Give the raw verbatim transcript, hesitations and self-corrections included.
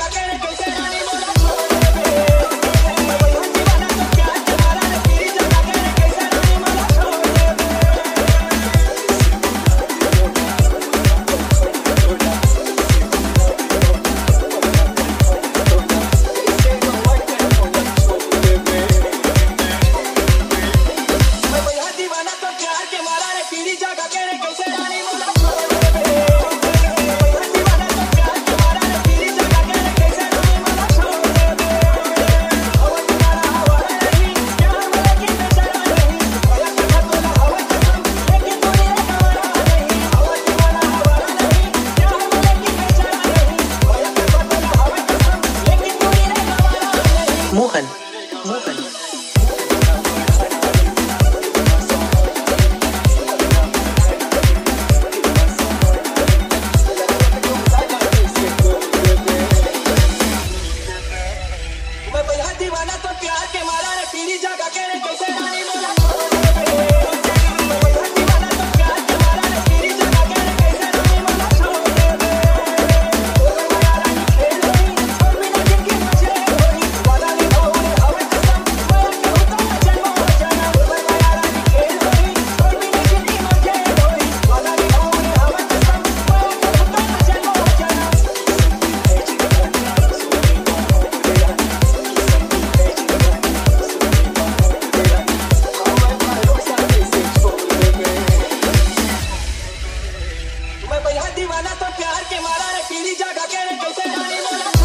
Mohan. Mohan. दीवाना तो प्यार के मारा रे पीली जगह के रे कैसे रानी मोला दीवाना तो प्यार के मारा रे पीली जगह के रे कैसे रानी मोला